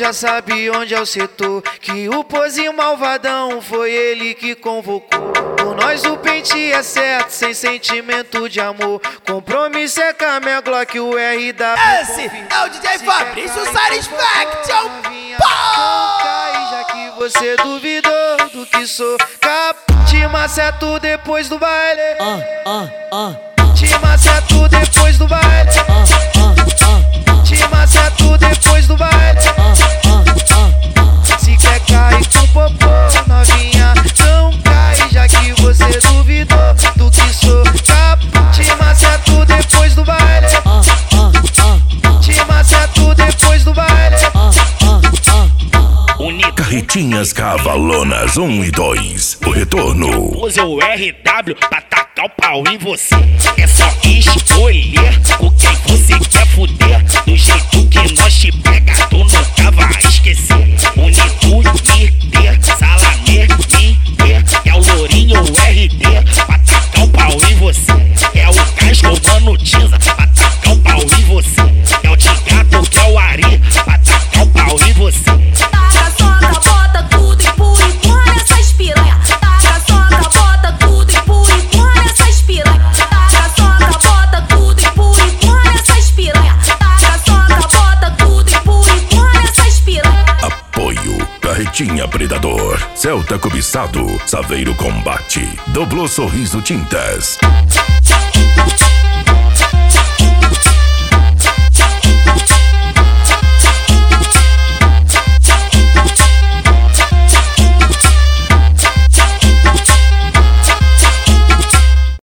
já sabe onde é o setor, que o pozinho malvadão foi ele que convocou. Com nós o pente é certo, sem sentimento de amor. Compromisso é com a minha Glock, o RW. Esse é o DJ Fabrício Satisfaction. Já que você duvidou do que sou capaz, te maceto depois do baile. Te maceto depois do baile. Te maceto depois do baile. Se quer cair com popô, novinha, não cai, já que você duvidou do que sou capaz. Te maceto depois do baile. Te maceto depois do baile. Carretinhas Cavalonas 1 e 2, o retorno. Usa o RW pra tacar o pau em você. É só escolher com quem você quer fuder. Do jeito que nós te pega, tu nunca vai esquecer. Bonito ID, Salamé, ID, é o lourinho RD pra tacar o pau em você. É o Casco, mano, Tiza pra tacar o pau em você. É o Tigato, que é o Ari pra tacar o pau em você. Bota tudo, empurra, empurra nessas piranha. Taca, soca, bota tudo, empurra, empurra nessas piranha. Taca, soca, bota tudo, empurra, empurra nessas piranha. Taca, soca, bota tudo, empurra, empurra nessas piranha. Apoio Carretinha Predador, Celta Cobiçado, Saveiro Combate, Doblô Sorriso Tintas.